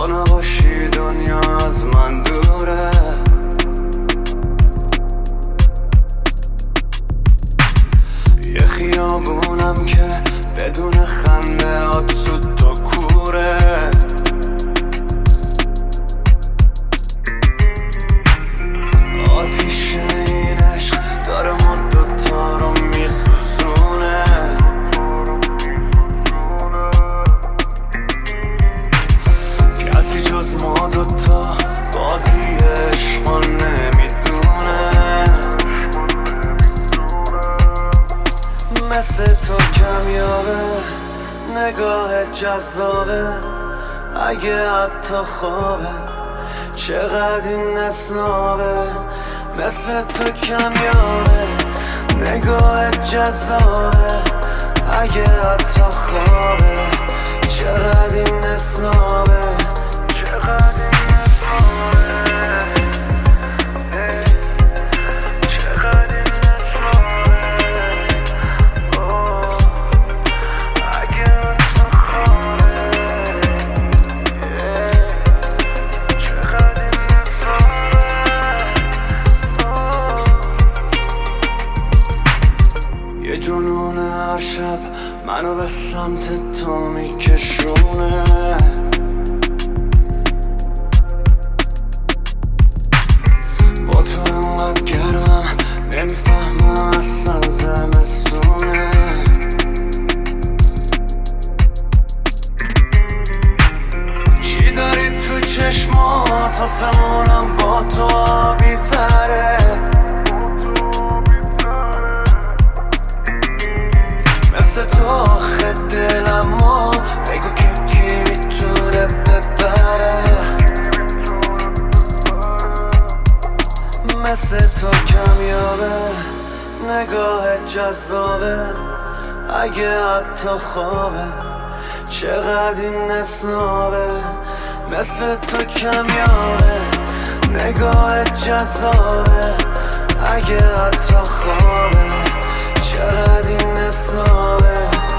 تو نباشی دنیا از من دوره. یه خیابونم که بدون خنده هات سود تا کوره. آتیش این عشق داره ما دوتا رو میسوزونه. کسی جز ما دوتا بازی عشقا نمیدونه. مثل تو کمیابه نگاه جذابه، اگه حتی خوابه چقدر این اسنابه. مثل تو کمیابه نگاه جذابه، اگه حتی خوابه چقدر این اسنابه. یه جنون هر شب منو به سمت تو میکشونه. با تو انقدر گرمم نمیفهمم اصلا زمستونه. چی داری تو چشمات آسمونم با تو آبی تره. مثل تو آخه دلمو بگو که کی میتونه ببره. مثل تو کمیابه نگاه جذابه، اگه حتی خوابه چقدر این اسنابه. مثل تو کمیابه نگاه جذابه، اگه حتی خوابه چقدر این اسنابه.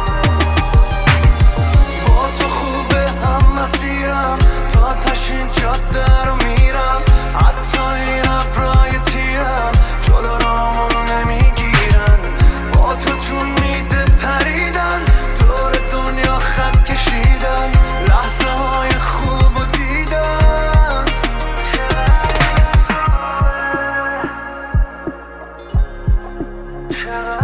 با تو خوبه هم مسیرم تا تشین جاده رو میرم. حتی این ابرای تیرم جلو رامون نمیگیرن. با تو چون میده پریدن دور دنیا خط کشیدن. لحظه های خوب و دیدن چقدر